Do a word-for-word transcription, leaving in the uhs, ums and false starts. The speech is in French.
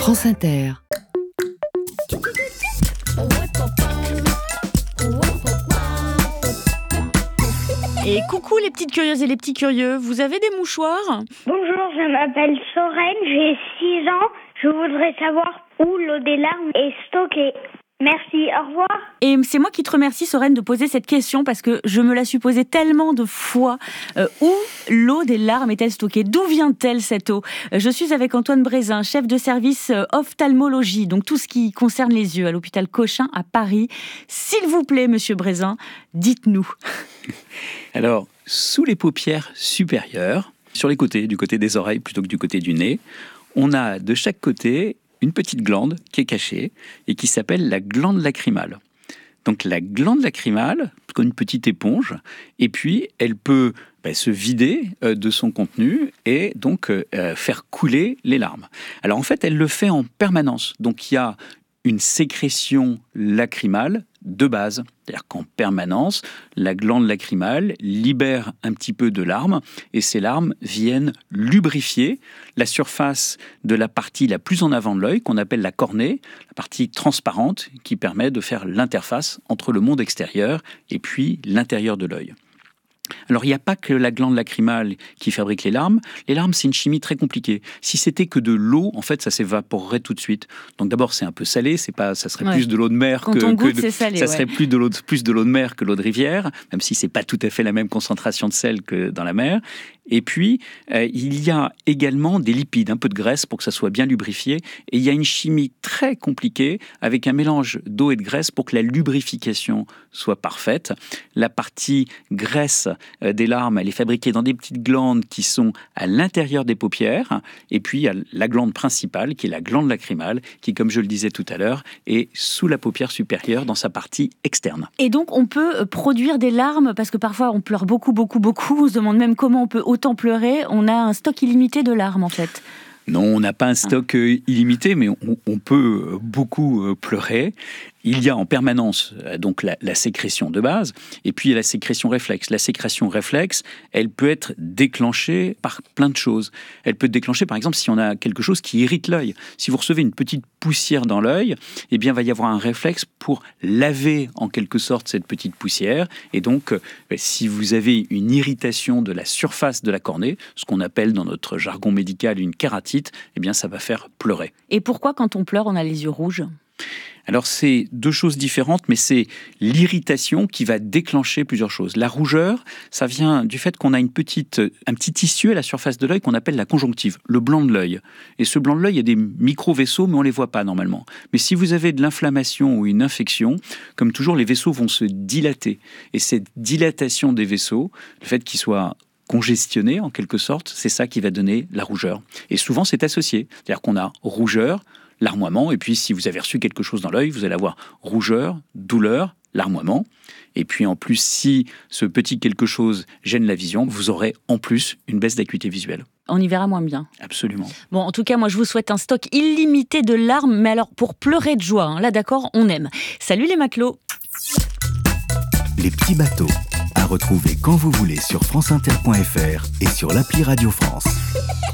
France Inter. Et coucou les petites curieuses et les petits curieux, vous avez des mouchoirs ? Bonjour, je m'appelle Soren, j'ai six ans. Je voudrais savoir où l'eau des larmes est stockée. Merci, au revoir. Et c'est moi qui te remercie, Soren, de poser cette question parce que je me la suis posée tellement de fois. Euh, où l'eau des larmes est-elle stockée ? D'où vient-elle cette eau ? euh, Je suis avec Antoine Brézin, chef de service euh, ophtalmologie, donc tout ce qui concerne les yeux à l'hôpital Cochin à Paris. S'il vous plaît, monsieur Brézin, dites-nous. Alors, sous les paupières supérieures, sur les côtés, du côté des oreilles plutôt que du côté du nez, on a de chaque côté une petite glande qui est cachée et qui s'appelle la glande lacrymale. Donc la glande lacrymale, comme une petite éponge, et puis elle peut bah, se vider euh, de son contenu et donc euh, faire couler les larmes. Alors en fait, elle le fait en permanence. Donc il y a une sécrétion lacrymale de base. C'est-à-dire qu'en permanence, la glande lacrymale libère un petit peu de larmes et ces larmes viennent lubrifier la surface de la partie la plus en avant de l'œil, qu'on appelle la cornée, la partie transparente qui permet de faire l'interface entre le monde extérieur et puis l'intérieur de l'œil. Alors, il n'y a pas que la glande lacrymale qui fabrique les larmes. Les larmes, c'est une chimie très compliquée. Si c'était que de l'eau, en fait, ça s'évaporerait tout de suite. Donc, d'abord, c'est un peu salé. C'est pas, ça serait ouais. plus de l'eau de mer Quand que, on goûte, que de, c'est salé, ça ouais. serait plus de l'eau de, plus de l'eau de mer que l'eau de rivière, même si c'est pas tout à fait la même concentration de sel que dans la mer. Et puis, euh, il y a également des lipides, un peu de graisse pour que ça soit bien lubrifié. Et il y a une chimie très compliquée avec un mélange d'eau et de graisse pour que la lubrification soit parfaite. La partie graisse euh, des larmes, elle est fabriquée dans des petites glandes qui sont à l'intérieur des paupières. Et puis, il y a la glande principale, qui est la glande lacrymale, qui, comme je le disais tout à l'heure, est sous la paupière supérieure dans sa partie externe. Et donc, on peut produire des larmes, parce que parfois, on pleure beaucoup, beaucoup, beaucoup. On se demande même comment on peut autant pleurer. On a un stock illimité de larmes, en fait. Non, on n'a pas un stock ah. illimité, mais on, on peut beaucoup pleurer. Il y a en permanence donc la, la sécrétion de base, et puis il y a la sécrétion réflexe. La sécrétion réflexe, elle peut être déclenchée par plein de choses. Elle peut être déclenchée, par exemple, si on a quelque chose qui irrite l'œil. Si vous recevez une petite poussière dans l'œil, eh bien, il va y avoir un réflexe pour laver en quelque sorte cette petite poussière. Et donc, si vous avez une irritation de la surface de la cornée, ce qu'on appelle dans notre jargon médical une kératite, eh bien, ça va faire pleurer. Et pourquoi, quand on pleure, on a les yeux rouges ? Alors, c'est deux choses différentes, mais c'est l'irritation qui va déclencher plusieurs choses. La rougeur, ça vient du fait qu'on a une petite, un petit tissu à la surface de l'œil qu'on appelle la conjonctive, le blanc de l'œil. Et ce blanc de l'œil, il y a des micro-vaisseaux, mais on ne les voit pas normalement. Mais si vous avez de l'inflammation ou une infection, comme toujours, les vaisseaux vont se dilater. Et cette dilatation des vaisseaux, le fait qu'ils soient congestionnés en quelque sorte, c'est ça qui va donner la rougeur. Et souvent, c'est associé. C'est-à-dire qu'on a rougeur, larmoiement, et puis si vous avez reçu quelque chose dans l'œil, vous allez avoir rougeur, douleur, larmoiement. Et puis en plus, si ce petit quelque chose gêne la vision, vous aurez en plus une baisse d'acuité visuelle. On y verra moins bien. Absolument. Bon, en tout cas, moi, je vous souhaite un stock illimité de larmes, mais alors pour pleurer de joie, hein, là d'accord, on aime. Salut les matelots. Les petits bateaux, à retrouver quand vous voulez sur franceinter point f r et sur l'appli Radio France.